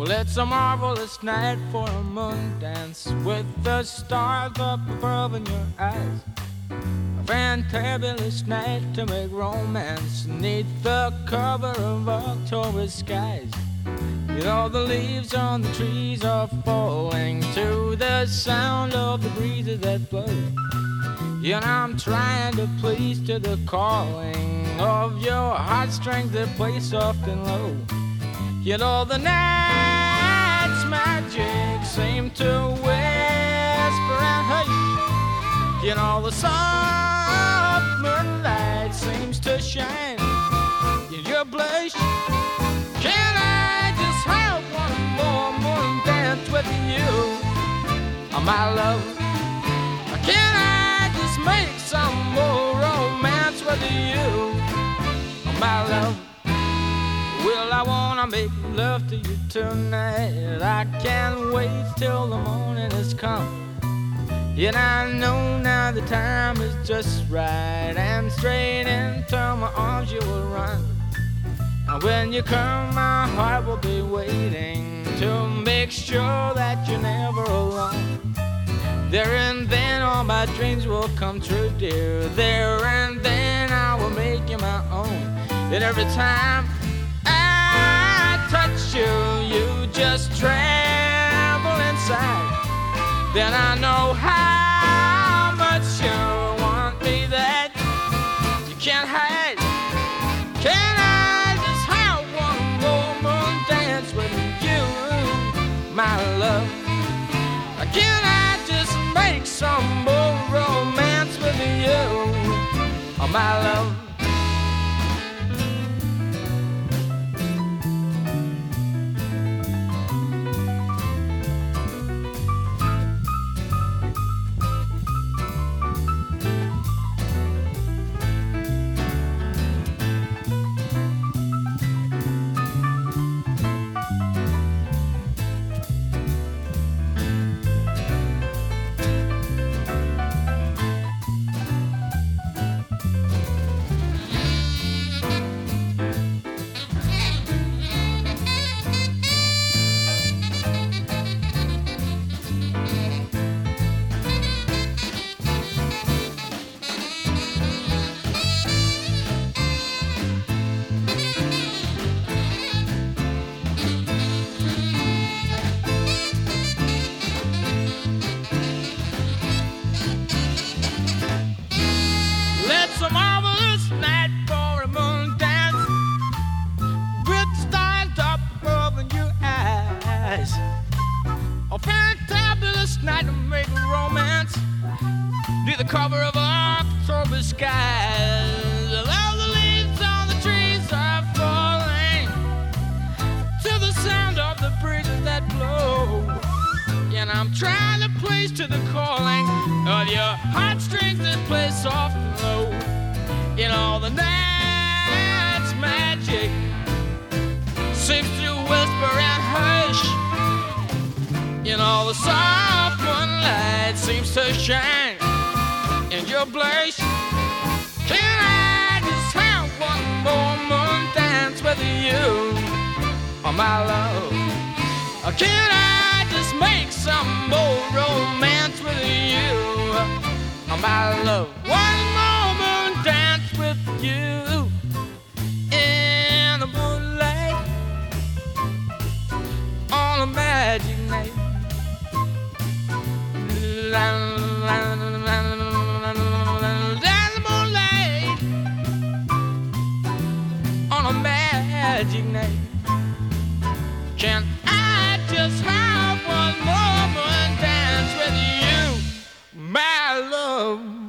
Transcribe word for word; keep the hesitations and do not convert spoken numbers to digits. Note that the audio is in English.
It's a marvelous night for a moon dance with the stars up above in your eyes. A fantabulous night to make romance neath the cover of October skies. You know the leaves on the trees are falling to the sound of the breezes that blow. You know I'm trying to please to the calling of your heartstrings that play soft and low. You know the night's magic seem to whisper and hush. You know the soft moonlight seems to shine in your blush. Can I just have one more moon dance with you, oh, my love? Can I just make some more romance with you, oh, my love? Well, I wanna make love to you tonight. I can't wait till the morning has come. Yet I know now the time is just right, and straight into my arms you will run. And when you come, my heart will be waiting to make sure that you're never alone. There and then all my dreams will come true, dear. There and then I will make you my own. And every time touch you, you just tremble inside. Then I know how much you want me that you can't hide. Can I just have one more moon dance with you, my love? Can I just make some more romance with you, oh, my love? It's a marvelous night for a moon dance with stars up above in your eyes. A fantabulous night to make romance near the cover of October skies. All the leaves on the trees are falling to the sound of the breezes that blow. And I'm trying to please to the calling of your heartstrings that play soft and low. In all the night's magic seems to whisper and hush. In all the soft moonlight seems to shine in your blush. Can I just have one more moon dance with you, oh, my love? Or can I just make some more romance with you, oh, my love? One more moon dance with you in the moonlight on a magic night. There's a moonlight on a magic night. Can I just have one more moon dance with you, my love?